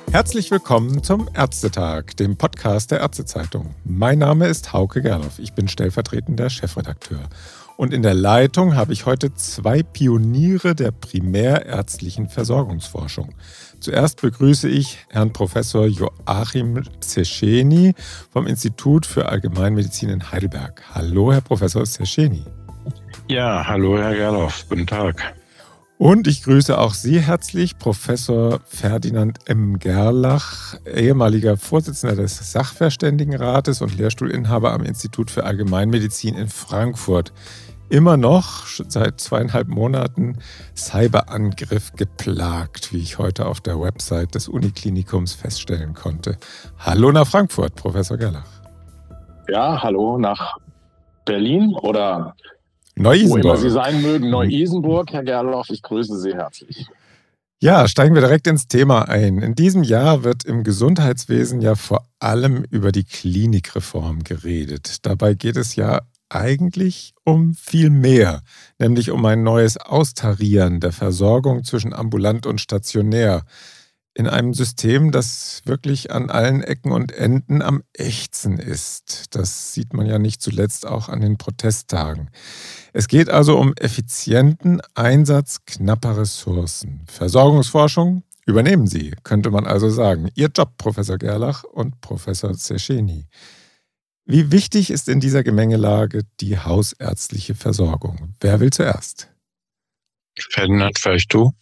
Herzlich willkommen zum Ärztetag, dem Podcast der Ärztezeitung. Mein Name ist Hauke Gerloff, ich bin stellvertretender Chefredakteur. Und in der Leitung habe ich heute zwei Pioniere der primärärztlichen Versorgungsforschung. Zuerst begrüße ich Herrn Professor Joachim Szecheny vom Institut für Allgemeinmedizin in Heidelberg. Hallo, Herr Professor Szecheny. Ja, hallo, Herr Gerloff. Guten Tag. Und ich grüße auch Sie herzlich, Professor Ferdinand M. Gerlach, ehemaliger Vorsitzender des Sachverständigenrates und Lehrstuhlinhaber am Institut für Allgemeinmedizin in Frankfurt. Immer noch seit 2,5 Monaten Cyberangriff geplagt, wie ich heute auf der Website des Uniklinikums feststellen konnte. Hallo nach Frankfurt, Professor Gerlach. Ja, hallo nach Berlin oder Neu-Isenburg. Wo immer Sie sein mögen. Neu-Isenburg, Herr Gerloff, ich grüße Sie herzlich. Ja, steigen wir direkt ins Thema ein. In diesem Jahr wird im Gesundheitswesen ja vor allem über die Klinikreform geredet. Dabei geht es ja eigentlich um viel mehr, nämlich um ein neues Austarieren der Versorgung zwischen ambulant und stationär in einem System, das wirklich an allen Ecken und Enden am ächzen ist. Das sieht man ja nicht zuletzt auch an den Protesttagen. Es geht also um effizienten Einsatz knapper Ressourcen. Versorgungsforschung übernehmen Sie, könnte man also sagen. Ihr Job, Professor Gerlach und Professor Szecheny. Wie wichtig ist in dieser Gemengelage die hausärztliche Versorgung? Wer will zuerst? Ferdinand, vielleicht du?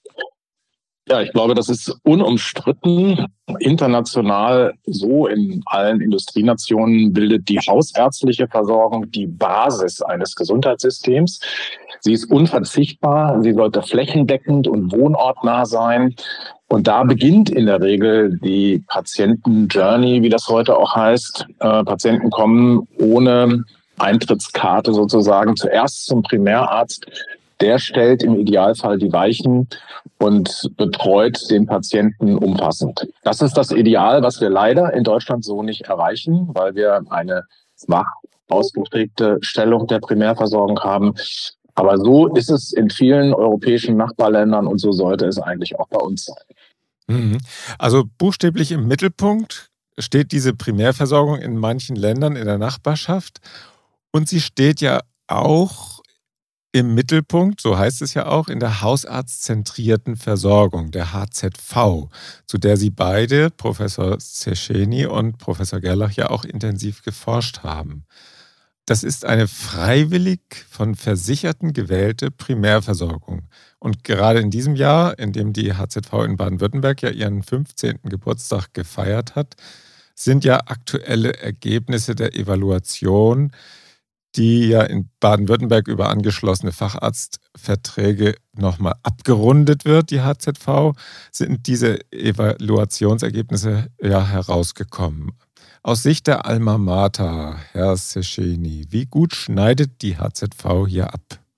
Ja, ich glaube, das ist unumstritten. International, so in allen Industrienationen, bildet die hausärztliche Versorgung die Basis eines Gesundheitssystems. Sie ist unverzichtbar, sie sollte flächendeckend und wohnortnah sein. Und da beginnt in der Regel die Patienten-Journey, wie das heute auch heißt. Patienten kommen ohne Eintrittskarte sozusagen zuerst zum Primärarzt. Der stellt im Idealfall die Weichen und betreut den Patienten umfassend. Das ist das Ideal, was wir leider in Deutschland so nicht erreichen, weil wir eine schwach ausgeprägte Stellung der Primärversorgung haben. Aber so ist es in vielen europäischen Nachbarländern und so sollte es eigentlich auch bei uns sein. Also buchstäblich im Mittelpunkt steht diese Primärversorgung in manchen Ländern in der Nachbarschaft und sie steht ja auch im Mittelpunkt, so heißt es ja auch, in der hausarztzentrierten Versorgung, der HZV, zu der Sie beide, Professor Szecheny und Professor Gerlach, ja auch intensiv geforscht haben. Das ist eine freiwillig von Versicherten gewählte Primärversorgung. Und gerade in diesem Jahr, in dem die HZV in Baden-Württemberg ja ihren 15. Geburtstag gefeiert hat, sind ja aktuelle Ergebnisse der Evaluation, die ja in Baden-Württemberg über angeschlossene Facharztverträge nochmal abgerundet wird, die HZV, sind diese Evaluationsergebnisse ja herausgekommen. Aus Sicht der Alma Mater, Herr Szecheny, wie gut schneidet die HZV hier ab?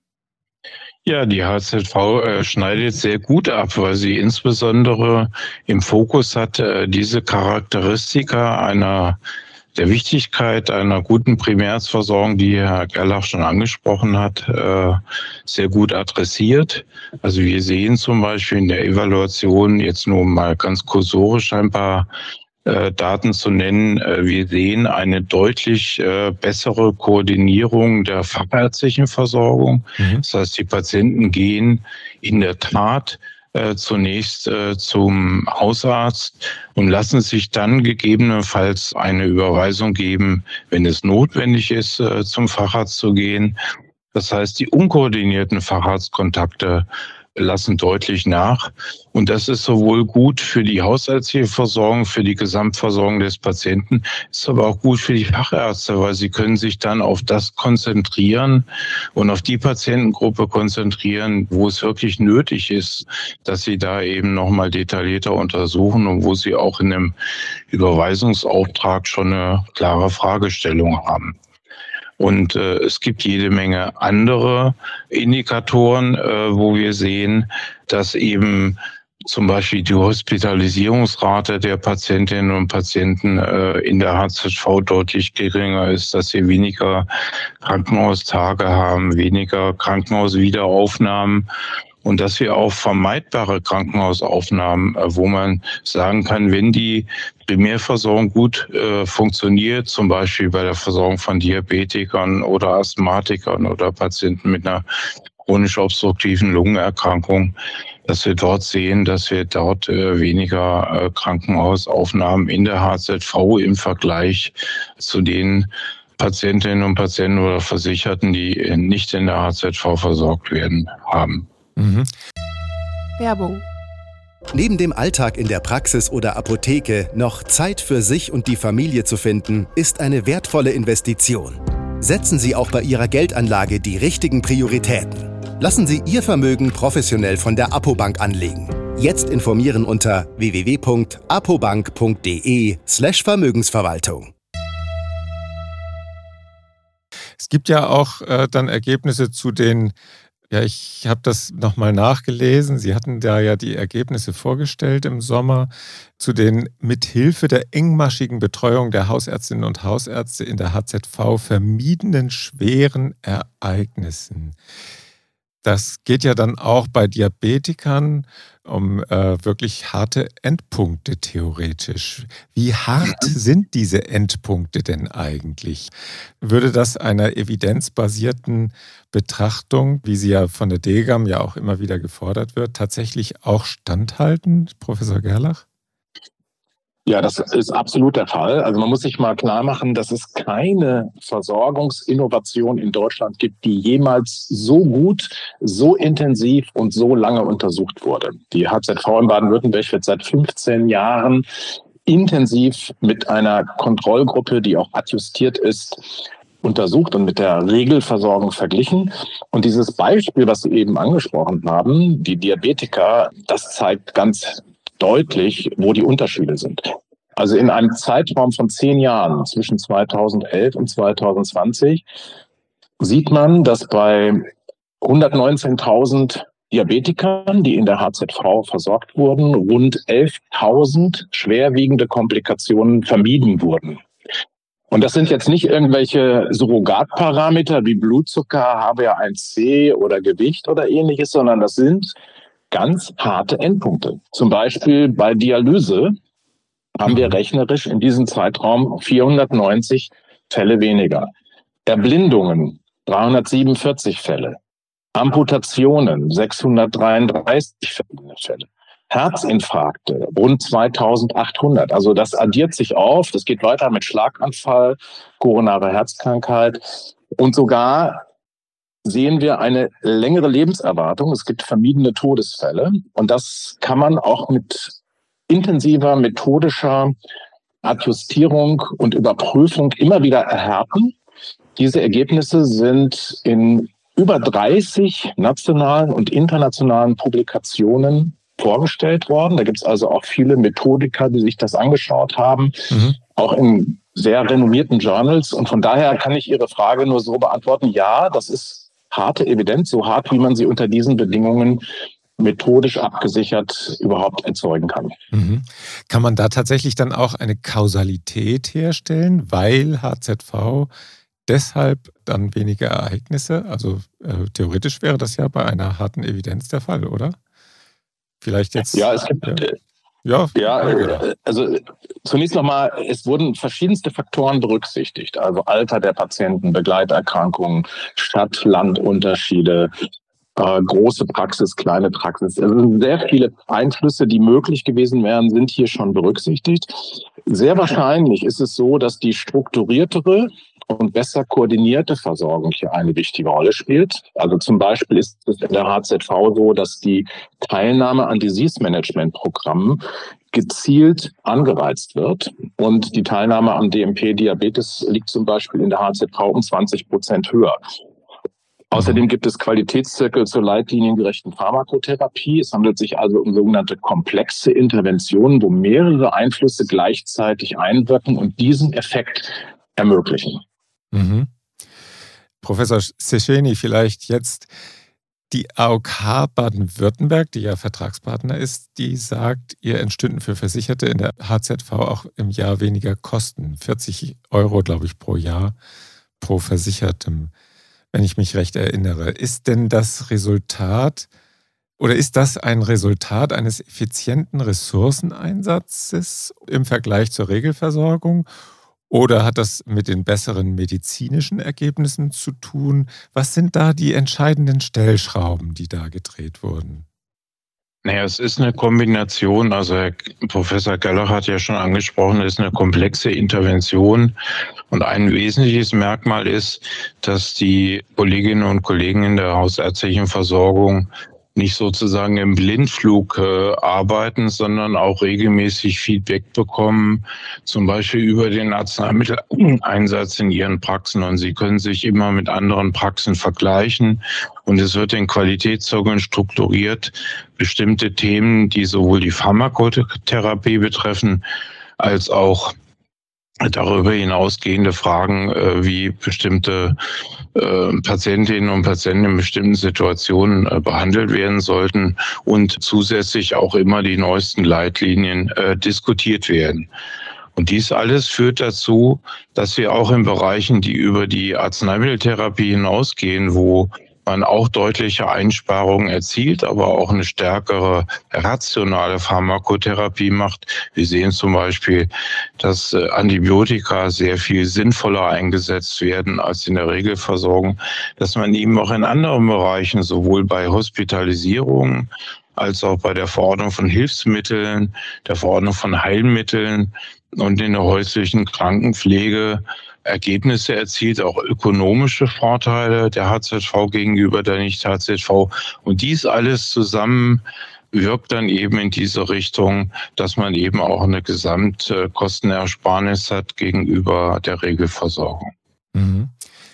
Ja, die HZV schneidet sehr gut ab, weil sie insbesondere im Fokus hat diese Charakteristika der Wichtigkeit einer guten Primärarztversorgung, die Herr Gerlach schon angesprochen hat, sehr gut adressiert. Also wir sehen zum Beispiel in der Evaluation, jetzt nur mal ganz kursorisch ein paar Daten zu nennen, wir sehen eine deutlich bessere Koordinierung der fachärztlichen Versorgung. Das heißt, die Patienten gehen in der Tat zunächst zum Hausarzt und lassen sich dann gegebenenfalls eine Überweisung geben, wenn es notwendig ist, zum Facharzt zu gehen. Das heißt, die unkoordinierten Facharztkontakte lassen deutlich nach. Und das ist sowohl gut für die hausärztliche Versorgung, für die Gesamtversorgung des Patienten, ist aber auch gut für die Fachärzte, weil sie können sich dann auf das konzentrieren und auf die Patientengruppe konzentrieren, wo es wirklich nötig ist, dass sie da eben nochmal detaillierter untersuchen und wo sie auch in einem Überweisungsauftrag schon eine klare Fragestellung haben. Und es gibt jede Menge andere Indikatoren, wo wir sehen, dass eben zum Beispiel die Hospitalisierungsrate der Patientinnen und Patienten in der HZV deutlich geringer ist, dass sie weniger Krankenhaustage haben, weniger Krankenhauswiederaufnahmen und dass wir auch vermeidbare Krankenhausaufnahmen, wo man sagen kann, wenn die Primärversorgung gut funktioniert, zum Beispiel bei der Versorgung von Diabetikern oder Asthmatikern oder Patienten mit einer chronisch obstruktiven Lungenerkrankung, dass wir dort sehen, dass wir dort weniger Krankenhausaufnahmen in der HZV im Vergleich zu den Patientinnen und Patienten oder Versicherten, die nicht in der HZV versorgt werden, haben. Werbung. Neben dem Alltag in der Praxis oder Apotheke noch Zeit für sich und die Familie zu finden, ist eine wertvolle Investition. Setzen Sie auch bei Ihrer Geldanlage die richtigen Prioritäten. Lassen Sie Ihr Vermögen professionell von der Apobank anlegen. Jetzt informieren unter www.apobank.de/Vermögensverwaltung. Es gibt ja auch dann Ergebnisse zu den, ich habe das nochmal nachgelesen, Sie hatten da ja die Ergebnisse vorgestellt im Sommer, zu den mithilfe der engmaschigen Betreuung der Hausärztinnen und Hausärzte in der HZV vermiedenen schweren Ereignissen. Das geht ja dann auch bei Diabetikern um wirklich harte Endpunkte theoretisch. Wie hart sind diese Endpunkte denn eigentlich? Würde das einer evidenzbasierten Betrachtung, wie sie ja von der DGAM ja auch immer wieder gefordert wird, tatsächlich auch standhalten, Professor Gerlach? Ja, das ist absolut der Fall. Also man muss sich mal klar machen, dass es keine Versorgungsinnovation in Deutschland gibt, die jemals so gut, so intensiv und so lange untersucht wurde. Die HZV in Baden-Württemberg wird seit 15 Jahren intensiv mit einer Kontrollgruppe, die auch adjustiert ist, untersucht und mit der Regelversorgung verglichen. Und dieses Beispiel, was Sie eben angesprochen haben, die Diabetiker, das zeigt ganz deutlich, wo die Unterschiede sind. Also in einem Zeitraum von 10 Jahren, zwischen 2011 und 2020, sieht man, dass bei 119.000 Diabetikern, die in der HZV versorgt wurden, rund 11.000 schwerwiegende Komplikationen vermieden wurden. Und das sind jetzt nicht irgendwelche Surrogatparameter wie Blutzucker, HbA1c oder Gewicht oder ähnliches, sondern das sind ganz harte Endpunkte. Zum Beispiel bei Dialyse haben wir rechnerisch in diesem Zeitraum 490 Fälle weniger. Erblindungen 347 Fälle. Amputationen 633 Fälle. Herzinfarkte rund 2800. Also das addiert sich auf. Das geht weiter mit Schlaganfall, koronare Herzkrankheit und sogar sehen wir eine längere Lebenserwartung. Es gibt vermiedene Todesfälle und das kann man auch mit intensiver methodischer Adjustierung und Überprüfung immer wieder erhärten. Diese Ergebnisse sind in über 30 nationalen und internationalen Publikationen vorgestellt worden. Da gibt es also auch viele Methodiker, die sich das angeschaut haben, auch in sehr renommierten Journals. Und von daher kann ich Ihre Frage nur so beantworten, ja, das ist harte Evidenz, so hart, wie man sie unter diesen Bedingungen methodisch abgesichert überhaupt erzeugen kann. Kann man da tatsächlich dann auch eine Kausalität herstellen, weil HZV deshalb dann weniger Ereignisse? Also theoretisch wäre das ja bei einer harten Evidenz der Fall, oder? Vielleicht jetzt. Ja, es gibt. Also zunächst nochmal, es wurden verschiedenste Faktoren berücksichtigt. Also Alter der Patienten, Begleiterkrankungen, Stadt-Land-Unterschiede, große Praxis, kleine Praxis. Also sehr viele Einflüsse, die möglich gewesen wären, sind hier schon berücksichtigt. Sehr wahrscheinlich ist es so, dass die strukturiertere und besser koordinierte Versorgung hier eine wichtige Rolle spielt. Also zum Beispiel ist es in der HZV so, dass die Teilnahme an Disease-Management-Programmen gezielt angereizt wird. Und die Teilnahme am DMP-Diabetes liegt zum Beispiel in der HZV um 20% höher. Außerdem gibt es Qualitätszirkel zur leitliniengerechten Pharmakotherapie. Es handelt sich also um sogenannte komplexe Interventionen, wo mehrere Einflüsse gleichzeitig einwirken und diesen Effekt ermöglichen. Professor Szecheny, vielleicht jetzt die AOK Baden-Württemberg, die ja Vertragspartner ist, die sagt, ihr entstünden für Versicherte in der HZV auch im Jahr weniger Kosten. 40 €, glaube ich, pro Jahr pro Versichertem, wenn ich mich recht erinnere. Ist denn das Resultat Oder ist das ein Resultat eines effizienten Ressourceneinsatzes im Vergleich zur Regelversorgung? Oder hat das mit den besseren medizinischen Ergebnissen zu tun? Was sind da die entscheidenden Stellschrauben, die da gedreht wurden? Naja, es ist eine Kombination. Also Herr Professor Gerlach hat ja schon angesprochen, es ist eine komplexe Intervention. Und ein wesentliches Merkmal ist, dass die Kolleginnen und Kollegen in der hausärztlichen Versorgung nicht sozusagen im Blindflug arbeiten, sondern auch regelmäßig Feedback bekommen, zum Beispiel über den Arzneimitteleinsatz in ihren Praxen. Und sie können sich immer mit anderen Praxen vergleichen. Und es wird in Qualitätszirkeln strukturiert, bestimmte Themen, die sowohl die Pharmakotherapie betreffen, als auch darüber hinausgehende Fragen, wie bestimmte Patientinnen und Patienten in bestimmten Situationen behandelt werden sollten und zusätzlich auch immer die neuesten Leitlinien diskutiert werden. Und dies alles führt dazu, dass wir auch in Bereichen, die über die Arzneimitteltherapie hinausgehen, wo man auch deutliche Einsparungen erzielt, aber auch eine stärkere rationale Pharmakotherapie macht. Wir sehen zum Beispiel, dass Antibiotika sehr viel sinnvoller eingesetzt werden als in der Regelversorgung, dass man eben auch in anderen Bereichen, sowohl bei Hospitalisierungen als auch bei der Verordnung von Hilfsmitteln, der Verordnung von Heilmitteln und in der häuslichen Krankenpflege Ergebnisse erzielt, auch ökonomische Vorteile der HZV gegenüber der Nicht-HZV. Und dies alles zusammen wirkt dann eben in diese Richtung, dass man eben auch eine Gesamtkostenersparnis hat gegenüber der Regelversorgung. Mhm.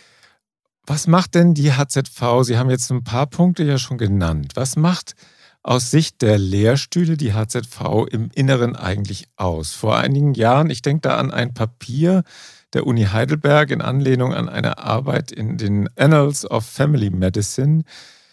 Was macht denn die HZV? Sie haben jetzt ein paar Punkte ja schon genannt. Was macht aus Sicht der Lehrstühle die HZV im Inneren eigentlich aus? Vor einigen Jahren, ich denke da an ein Papier der Uni Heidelberg in Anlehnung an eine Arbeit in den Annals of Family Medicine.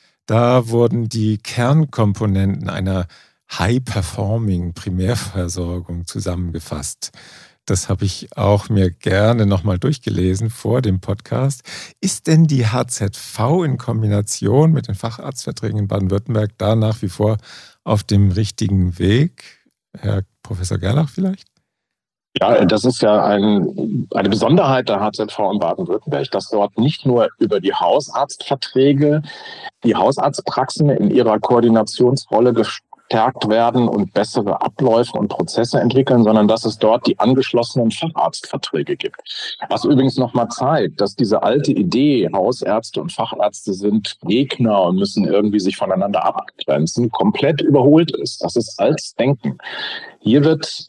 Da wurden die Kernkomponenten einer High-Performing Primärversorgung zusammengefasst. Das habe ich auch mir gerne nochmal durchgelesen vor dem Podcast. Ist denn die HZV in Kombination mit den Facharztverträgen in Baden-Württemberg da nach wie vor auf dem richtigen Weg? Herr Professor Gerlach vielleicht? Ja, das ist ja eine Besonderheit der HZV in Baden-Württemberg, dass dort nicht nur über die Hausarztverträge die Hausarztpraxen in ihrer Koordinationsrolle gestärkt werden und bessere Abläufe und Prozesse entwickeln, sondern dass es dort die angeschlossenen Facharztverträge gibt. Was übrigens nochmal zeigt, dass diese alte Idee, Hausärzte und Fachärzte sind Gegner und müssen irgendwie sich voneinander abgrenzen, komplett überholt ist. Das ist altes Denken. Hier wird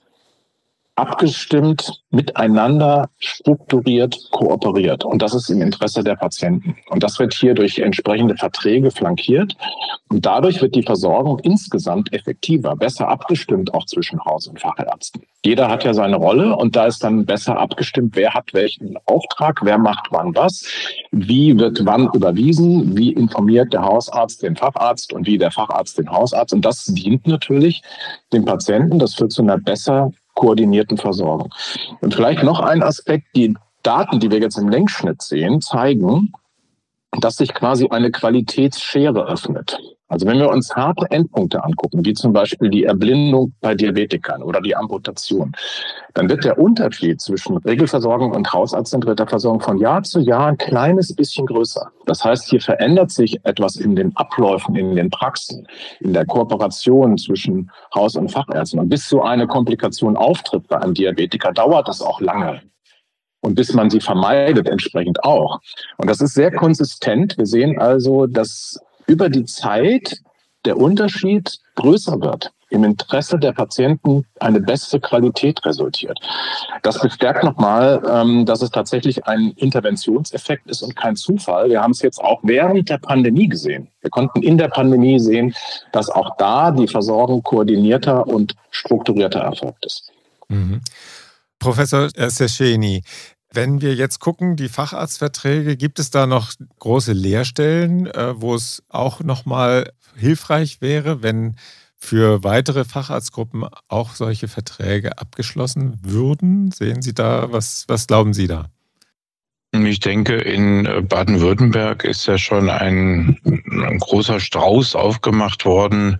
abgestimmt, miteinander strukturiert, kooperiert. Und das ist im Interesse der Patienten. Und das wird hier durch entsprechende Verträge flankiert. Und dadurch wird die Versorgung insgesamt effektiver, besser abgestimmt, auch zwischen Haus- und Fachärzten. Jeder hat ja seine Rolle und da ist dann besser abgestimmt, wer hat welchen Auftrag, wer macht wann was, wie wird wann überwiesen, wie informiert der Hausarzt den Facharzt und wie der Facharzt den Hausarzt. Und das dient natürlich dem Patienten. Das führt zu einer besser koordinierten Versorgung. Und vielleicht noch ein Aspekt, die Daten, die wir jetzt im Längsschnitt sehen, zeigen, dass sich quasi eine Qualitätsschere öffnet. Also wenn wir uns harte Endpunkte angucken, wie zum Beispiel die Erblindung bei Diabetikern oder die Amputation, dann wird der Unterschied zwischen Regelversorgung und hausartzentrierter Versorgung von Jahr zu Jahr ein kleines bisschen größer. Das heißt, hier verändert sich etwas in den Abläufen, in den Praxen, in der Kooperation zwischen Haus- und Fachärzten. Und bis so eine Komplikation auftritt bei einem Diabetiker, dauert das auch lange. Und bis man sie vermeidet, entsprechend auch. Und das ist sehr konsistent. Wir sehen also, dass über die Zeit der Unterschied größer wird. Im Interesse der Patienten eine bessere Qualität resultiert. Das bestärkt nochmal, dass es tatsächlich ein Interventionseffekt ist und kein Zufall. Wir haben es jetzt auch während der Pandemie gesehen. Wir konnten in der Pandemie sehen, dass auch da die Versorgung koordinierter und strukturierter erfolgt ist. Mhm. Professor Serscheni, wenn wir jetzt gucken, die Facharztverträge, gibt es da noch große Leerstellen, wo es auch nochmal hilfreich wäre, wenn für weitere Facharztgruppen auch solche Verträge abgeschlossen würden? Sehen Sie da, was glauben Sie da? Ich denke, in Baden-Württemberg ist ja schon ein großer Strauß aufgemacht worden,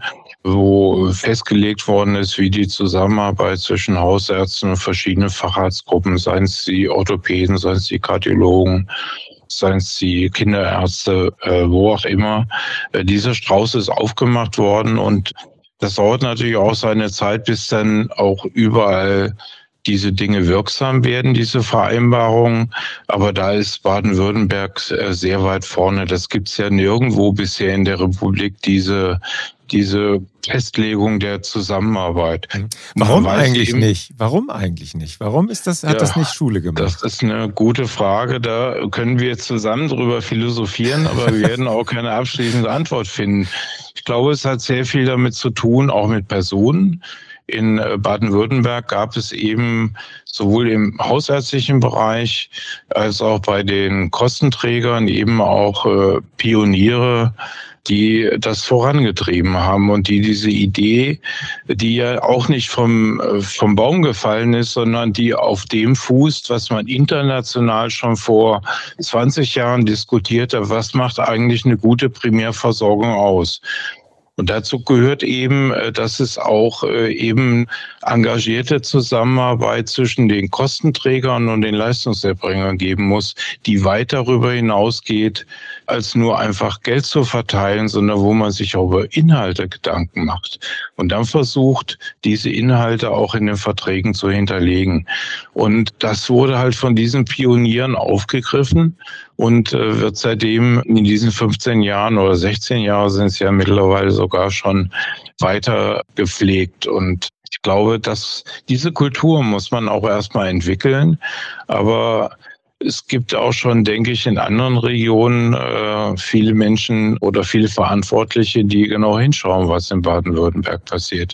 wo festgelegt worden ist, wie die Zusammenarbeit zwischen Hausärzten und verschiedenen Facharztgruppen, seien es die Orthopäden, seien es die Kardiologen, seien es die Kinderärzte, wo auch immer. Dieser Strauß ist aufgemacht worden und das dauert natürlich auch seine Zeit, bis dann auch überall diese Dinge wirksam werden, diese Vereinbarungen. Aber da ist Baden-Württemberg sehr weit vorne. Das gibt es ja nirgendwo bisher in der Republik, diese Festlegung der Zusammenarbeit. Warum eigentlich nicht? Warum eigentlich nicht? Warum ist das, hat das nicht Schule gemacht? Das ist eine gute Frage. Da können wir zusammen drüber philosophieren, aber wir werden auch keine abschließende Antwort finden. Ich glaube, es hat sehr viel damit zu tun, auch mit Personen. In Baden-Württemberg gab es eben sowohl im hausärztlichen Bereich als auch bei den Kostenträgern eben auch Pioniere, die das vorangetrieben haben und die diese Idee, die ja auch nicht vom Baum gefallen ist, sondern die auf dem fußt, was man international schon vor 20 Jahren diskutierte, was macht eigentlich eine gute Primärversorgung aus? Und dazu gehört eben, dass es auch eben engagierte Zusammenarbeit zwischen den Kostenträgern und den Leistungserbringern geben muss, die weit darüber hinausgeht, als nur einfach Geld zu verteilen, sondern wo man sich auch über Inhalte Gedanken macht und dann versucht, diese Inhalte auch in den Verträgen zu hinterlegen. Und das wurde halt von diesen Pionieren aufgegriffen und wird seitdem in diesen 15 Jahren oder 16 Jahre sind es ja mittlerweile sogar schon weiter gepflegt. Und ich glaube, dass diese Kultur muss man auch erstmal entwickeln. Aber es gibt auch schon, denke ich, in anderen Regionen viele Menschen oder viele Verantwortliche, die genau hinschauen, was in Baden-Württemberg passiert.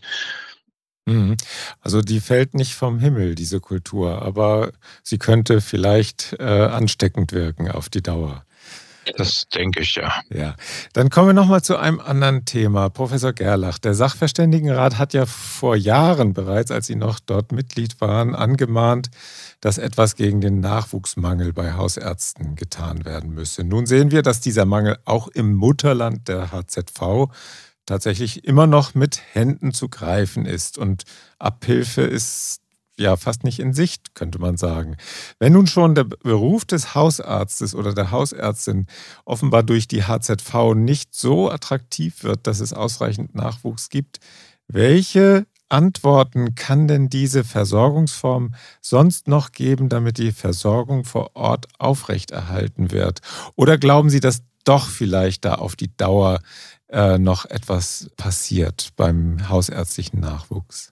Also die fällt nicht vom Himmel, diese Kultur, aber sie könnte vielleicht ansteckend wirken auf die Dauer. Das denke ich, ja. Ja, dann kommen wir nochmal zu einem anderen Thema. Professor Gerlach, der Sachverständigenrat hat ja vor Jahren bereits, als Sie noch dort Mitglied waren, angemahnt, dass etwas gegen den Nachwuchsmangel bei Hausärzten getan werden müsse. Nun sehen wir, dass dieser Mangel auch im Mutterland der HZV tatsächlich immer noch mit Händen zu greifen ist. Und Abhilfe ist ja fast nicht in Sicht, könnte man sagen. Wenn nun schon der Beruf des Hausarztes oder der Hausärztin offenbar durch die HZV nicht so attraktiv wird, dass es ausreichend Nachwuchs gibt, welche Antworten kann denn diese Versorgungsform sonst noch geben, damit die Versorgung vor Ort aufrechterhalten wird? Oder glauben Sie, dass doch vielleicht da auf die Dauer noch etwas passiert beim hausärztlichen Nachwuchs?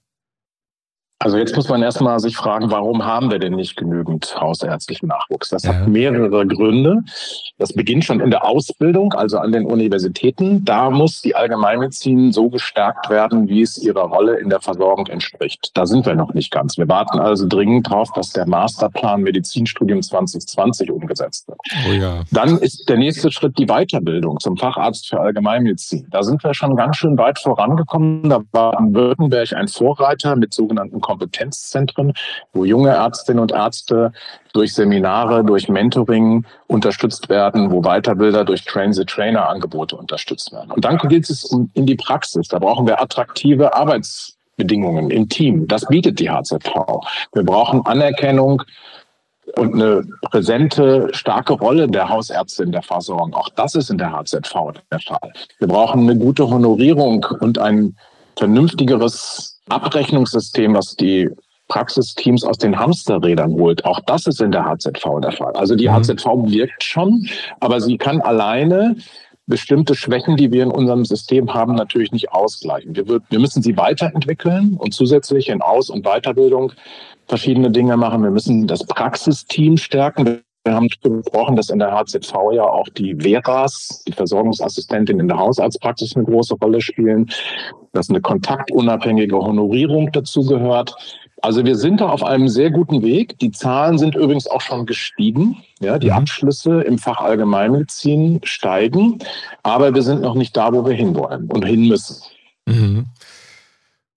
Also jetzt muss man erstmal sich fragen, warum haben wir denn nicht genügend hausärztlichen Nachwuchs? Das hat mehrere Gründe. Das beginnt schon in der Ausbildung, also an den Universitäten. Da muss die Allgemeinmedizin so gestärkt werden, wie es ihrer Rolle in der Versorgung entspricht. Da sind wir noch nicht ganz. Wir warten also dringend darauf, dass der Masterplan Medizinstudium 2020 umgesetzt wird. Oh ja. Dann ist der nächste Schritt die Weiterbildung zum Facharzt für Allgemeinmedizin. Da sind wir schon ganz schön weit vorangekommen. Da war Baden-Württemberg ein Vorreiter mit sogenannten Kompetenzzentren, wo junge Ärztinnen und Ärzte durch Seminare, durch Mentoring unterstützt werden, wo Weiterbilder durch Train-the-Trainer-Angebote unterstützt werden. Und dann geht es in die Praxis. Da brauchen wir attraktive Arbeitsbedingungen im Team. Das bietet die HZV. Wir brauchen Anerkennung und eine präsente, starke Rolle der Hausärzte in der Versorgung. Auch das ist in der HZV der Fall. Wir brauchen eine gute Honorierung und ein vernünftigeres Abrechnungssystem, was die Praxisteams aus den Hamsterrädern holt. Auch das ist in der HZV der Fall. Also die HZV wirkt schon, aber sie kann alleine bestimmte Schwächen, die wir in unserem System haben, natürlich nicht ausgleichen. Wir müssen sie weiterentwickeln und zusätzlich in Aus- und Weiterbildung verschiedene Dinge machen. Wir müssen das Praxisteam stärken. Wir haben besprochen, dass in der HZV ja auch die Veras, die Versorgungsassistentin in der Hausarztpraxis, eine große Rolle spielen, dass eine kontaktunabhängige Honorierung dazu gehört. Also wir sind da auf einem sehr guten Weg. Die Zahlen sind übrigens auch schon gestiegen. Ja, die Abschlüsse im Fach Allgemeinmedizin steigen, aber wir sind noch nicht da, wo wir hinwollen und hin müssen.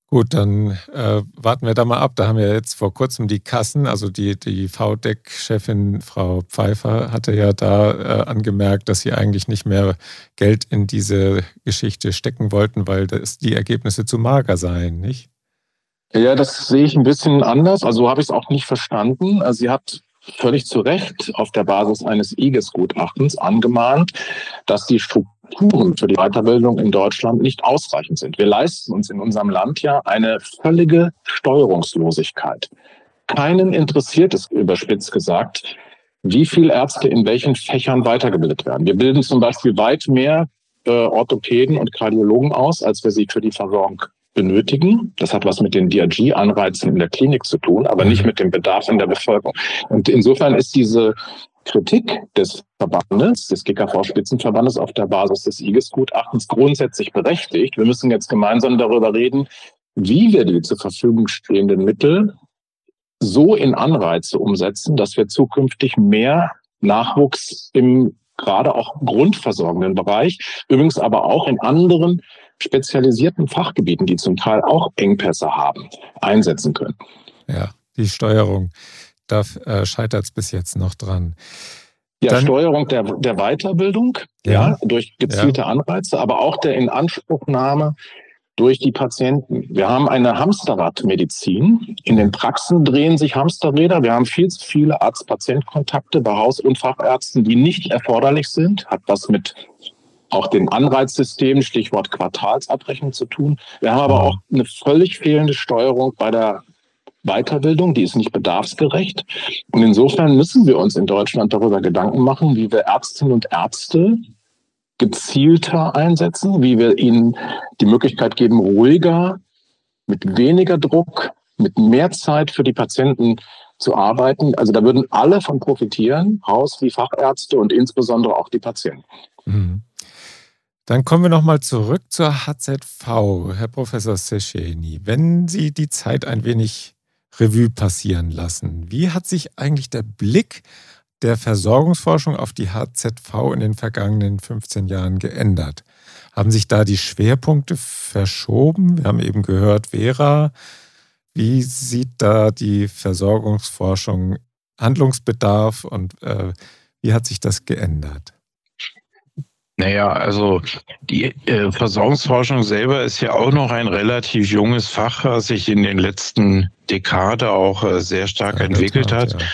Gut, dann warten wir da mal ab. Da haben wir jetzt vor kurzem die Kassen, also die VDEC-Chefin Frau Pfeiffer hatte ja da angemerkt, dass sie eigentlich nicht mehr Geld in diese Geschichte stecken wollten, weil die Ergebnisse zu mager seien, nicht? Ja, das sehe ich ein bisschen anders. Also so habe ich es auch nicht verstanden. Also sie hat völlig zu Recht auf der Basis eines IGES-Gutachtens angemahnt, dass die Strukturen für die Weiterbildung in Deutschland nicht ausreichend sind. Wir leisten uns in unserem Land ja eine völlige Steuerungslosigkeit. Keinen interessiert es, überspitzt gesagt, wie viele Ärzte in welchen Fächern weitergebildet werden. Wir bilden zum Beispiel weit mehr Orthopäden und Kardiologen aus, als wir sie für die Versorgung benötigen. Das hat was mit den DRG-Anreizen in der Klinik zu tun, aber nicht mit dem Bedarf in der Bevölkerung. Und insofern ist diese Kritik des Verbandes, des GKV-Spitzenverbandes auf der Basis des IGES-Gutachtens grundsätzlich berechtigt. Wir müssen jetzt gemeinsam darüber reden, wie wir die zur Verfügung stehenden Mittel so in Anreize umsetzen, dass wir zukünftig mehr Nachwuchs im gerade auch grundversorgenden Bereich, übrigens aber auch in anderen spezialisierten Fachgebieten, die zum Teil auch Engpässe haben, einsetzen können. Ja, die Steuerung, da scheitert es bis jetzt noch dran. Ja, dann, Steuerung der Weiterbildung, ja, durch gezielte Anreize, aber auch der Inanspruchnahme durch die Patienten. Wir haben eine Hamsterradmedizin. In den Praxen drehen sich Hamsterräder. Wir haben viel zu viele Arzt-Patient-Kontakte bei Haus- und Fachärzten, die nicht erforderlich sind. Hat was mit auch dem Anreizsystem, Stichwort Quartalsabrechnung zu tun. Wir haben aber auch eine völlig fehlende Steuerung bei der Weiterbildung, die ist nicht bedarfsgerecht. Und insofern müssen wir uns in Deutschland darüber Gedanken machen, wie wir Ärztinnen und Ärzte gezielter einsetzen, wie wir ihnen die Möglichkeit geben, ruhiger, mit weniger Druck, mit mehr Zeit für die Patienten zu arbeiten. Also da würden alle von profitieren, Haus- wie Fachärzte und insbesondere auch die Patienten. Mhm. Dann kommen wir nochmal zurück zur HZV, Herr Professor Szecheny. Wenn Sie die Zeit ein wenig Revue passieren lassen, wie hat sich eigentlich der Blick der Versorgungsforschung auf die HZV in den vergangenen 15 Jahren geändert? Haben sich da die Schwerpunkte verschoben? Wir haben eben gehört, Vera. Wie sieht da die Versorgungsforschung Handlungsbedarf und wie hat sich das geändert? Naja, also die Versorgungsforschung selber ist ja auch noch ein relativ junges Fach, was sich in den letzten Dekaden auch sehr stark entwickelt hat. Ja.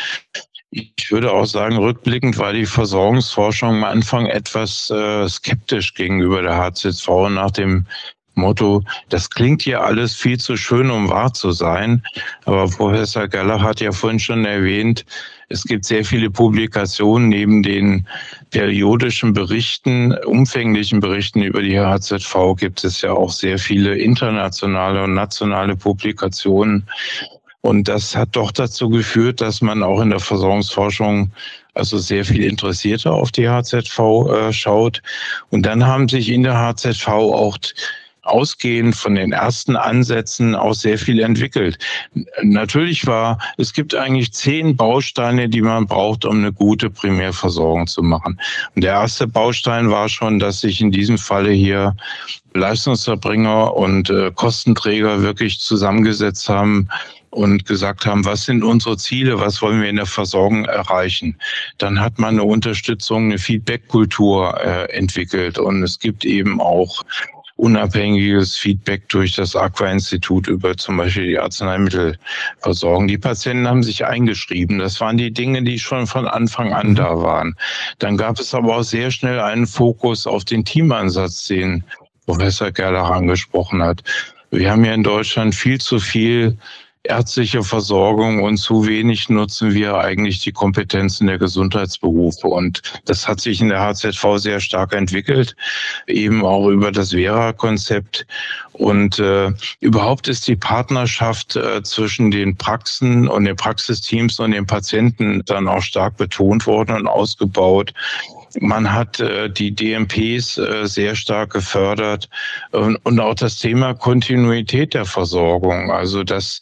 Ich würde auch sagen, rückblickend war die Versorgungsforschung am Anfang etwas skeptisch gegenüber der HZV nach dem Motto, das klingt hier alles viel zu schön, um wahr zu sein. Aber Professor Gerlach hat ja vorhin schon erwähnt, es gibt sehr viele Publikationen neben den periodischen Berichten, umfänglichen Berichten über die HZV gibt es ja auch sehr viele internationale und nationale Publikationen. Und das hat doch dazu geführt, dass man auch in der Versorgungsforschung also sehr viel interessierter auf die HZV schaut. Und dann haben sich in der HZV auch ausgehend von den ersten Ansätzen auch sehr viel entwickelt. Natürlich es gibt eigentlich 10 Bausteine, die man braucht, um eine gute Primärversorgung zu machen. Und der erste Baustein war schon, dass sich in diesem Falle hier Leistungserbringer und Kostenträger wirklich zusammengesetzt haben und gesagt haben, was sind unsere Ziele, was wollen wir in der Versorgung erreichen. Dann hat man eine Unterstützung, eine Feedback-Kultur entwickelt und es gibt eben auch unabhängiges Feedback durch das Aqua-Institut über zum Beispiel die Arzneimittelversorgung. Die Patienten haben sich eingeschrieben. Das waren die Dinge, die schon von Anfang an da waren. Dann gab es aber auch sehr schnell einen Fokus auf den Teamansatz, den Professor Gerlach angesprochen hat. Wir haben ja in Deutschland viel zu viel ärztliche Versorgung und zu wenig nutzen wir eigentlich die Kompetenzen der Gesundheitsberufe. Und das hat sich in der HZV sehr stark entwickelt, eben auch über das Vera-Konzept. Und überhaupt ist die Partnerschaft zwischen den Praxen und den Praxisteams und den Patienten dann auch stark betont worden und ausgebaut. Man hat die DMPs sehr stark gefördert und auch das Thema Kontinuität der Versorgung, also dass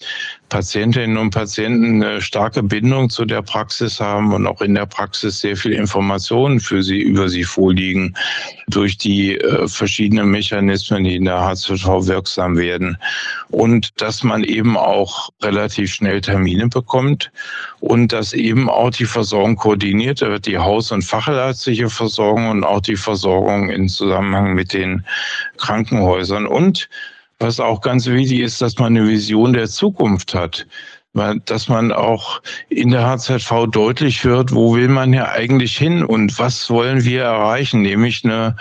Patientinnen und Patienten eine starke Bindung zu der Praxis haben und auch in der Praxis sehr viel Informationen über sie vorliegen durch die verschiedenen Mechanismen, die in der HZV wirksam werden. Und dass man eben auch relativ schnell Termine bekommt und dass eben auch die Versorgung koordiniert wird, die haus- und fachärztliche Versorgung und auch die Versorgung in Zusammenhang mit den Krankenhäusern. Und was auch ganz wichtig ist, dass man eine Vision der Zukunft hat. Dass man auch in der HZV deutlich wird, wo will man ja eigentlich hin und was wollen wir erreichen, nämlich eine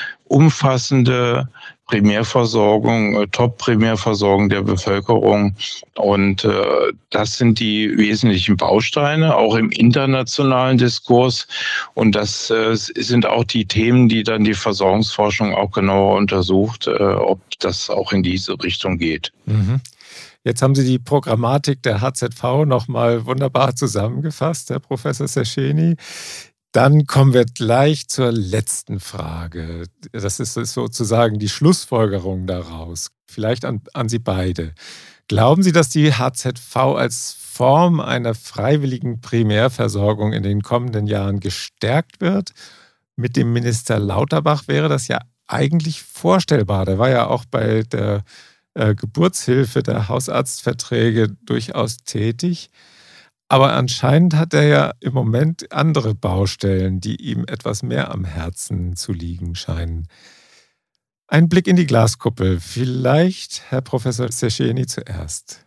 umfassende Primärversorgung, Top-Primärversorgung der Bevölkerung. Und das sind die wesentlichen Bausteine, auch im internationalen Diskurs. Und das sind auch die Themen, die dann die Versorgungsforschung auch genauer untersucht, ob das auch in diese Richtung geht. Mhm. Jetzt haben Sie die Programmatik der HZV nochmal wunderbar zusammengefasst, Herr Professor Serscheny. Dann kommen wir gleich zur letzten Frage. Das ist sozusagen die Schlussfolgerung daraus. Vielleicht an Sie beide. Glauben Sie, dass die HZV als Form einer freiwilligen Primärversorgung in den kommenden Jahren gestärkt wird? Mit dem Minister Lauterbach wäre das ja eigentlich vorstellbar. Der war ja auch bei der Geburtshilfe der Hausarztverträge durchaus tätig. Aber anscheinend hat er ja im Moment andere Baustellen, die ihm etwas mehr am Herzen zu liegen scheinen. Ein Blick in die Glaskuppel. Vielleicht Herr Professor Serscheny zuerst.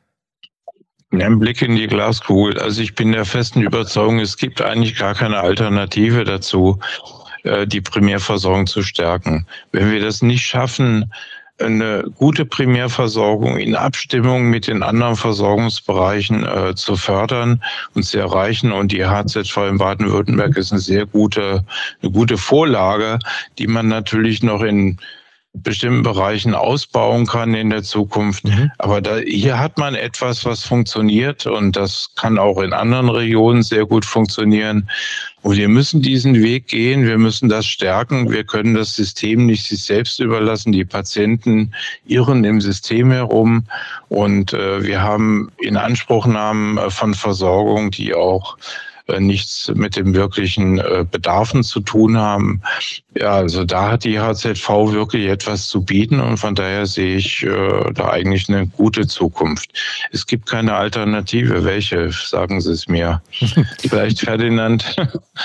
Ein Blick in die Glaskugel. Also ich bin der festen Überzeugung, es gibt eigentlich gar keine Alternative dazu, die Primärversorgung zu stärken. Wenn wir das nicht schaffen, eine gute Primärversorgung in Abstimmung mit den anderen Versorgungsbereichen zu fördern und zu erreichen. Und die HZV in Baden-Württemberg ist eine gute Vorlage, die man natürlich noch in bestimmten Bereichen ausbauen kann in der Zukunft. Aber hier hat man etwas, was funktioniert und das kann auch in anderen Regionen sehr gut funktionieren. Und wir müssen diesen Weg gehen, wir müssen das stärken. Wir können das System nicht sich selbst überlassen. Die Patienten irren im System herum und wir haben Inanspruchnahmen von Versorgung, die auch nichts mit dem wirklichen Bedarfen zu tun haben. Ja, also da hat die HZV wirklich etwas zu bieten und von daher sehe ich da eigentlich eine gute Zukunft. Es gibt keine Alternative. Welche? Sagen Sie es mir. Vielleicht Ferdinand?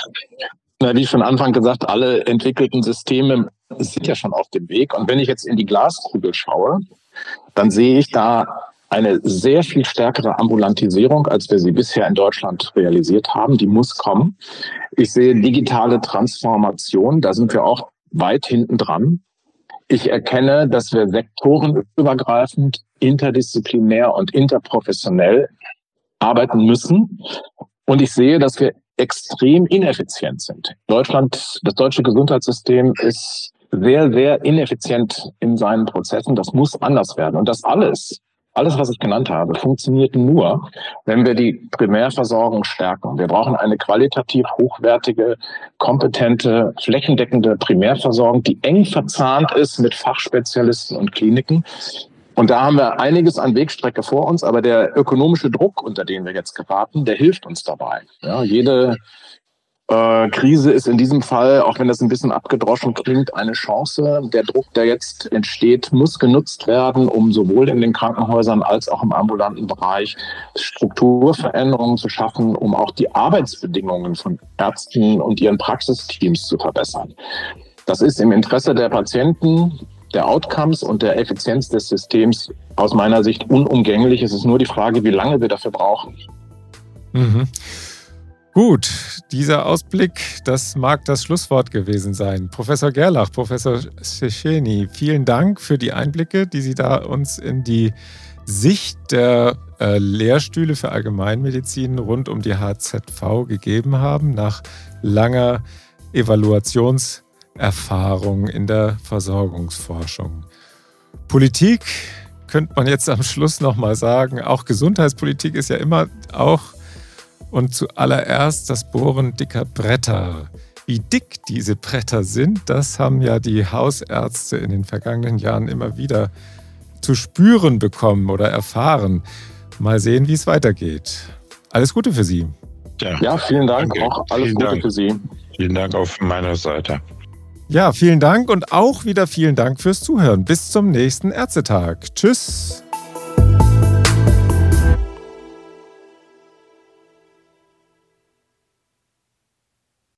Na, wie von Anfang gesagt, alle entwickelten Systeme sind ja schon auf dem Weg. Und wenn ich jetzt in die Glaskugel schaue, dann sehe ich da eine sehr viel stärkere Ambulantisierung, als wir sie bisher in Deutschland realisiert haben. Die muss kommen. Ich sehe digitale Transformation. Da sind wir auch weit hinten dran. Ich erkenne, dass wir sektorenübergreifend, interdisziplinär und interprofessionell arbeiten müssen. Und ich sehe, dass wir extrem ineffizient sind. Deutschland, das deutsche Gesundheitssystem ist sehr, sehr ineffizient in seinen Prozessen. Das muss anders werden. Und das alles, was ich genannt habe, funktioniert nur, wenn wir die Primärversorgung stärken. Wir brauchen eine qualitativ hochwertige, kompetente, flächendeckende Primärversorgung, die eng verzahnt ist mit Fachspezialisten und Kliniken. Und da haben wir einiges an Wegstrecke vor uns, aber der ökonomische Druck, unter den wir jetzt geraten, der hilft uns dabei. Ja, jede Krise ist in diesem Fall, auch wenn das ein bisschen abgedroschen klingt, eine Chance. Der Druck, der jetzt entsteht, muss genutzt werden, um sowohl in den Krankenhäusern als auch im ambulanten Bereich Strukturveränderungen zu schaffen, um auch die Arbeitsbedingungen von Ärzten und ihren Praxisteams zu verbessern. Das ist im Interesse der Patienten, der Outcomes und der Effizienz des Systems aus meiner Sicht unumgänglich. Es ist nur die Frage, wie lange wir dafür brauchen. Mhm. Gut, dieser Ausblick, das mag das Schlusswort gewesen sein. Professor Gerlach, Professor Serscheny, vielen Dank für die Einblicke, die Sie da uns in die Sicht der Lehrstühle für Allgemeinmedizin rund um die HZV gegeben haben, nach langer Evaluationserfahrung in der Versorgungsforschung. Politik könnte man jetzt am Schluss nochmal sagen, auch Gesundheitspolitik ist ja immer auch und zuallererst das Bohren dicker Bretter. Wie dick diese Bretter sind, das haben ja die Hausärzte in den vergangenen Jahren immer wieder zu spüren bekommen oder erfahren. mal sehen, wie es weitergeht. Alles Gute für Sie. Ja, vielen Dank. Danke. Auch alles Gute für Sie. Vielen Dank auf meiner Seite. Ja, vielen Dank und auch wieder vielen Dank fürs Zuhören. Bis zum nächsten Ärztetag. Tschüss.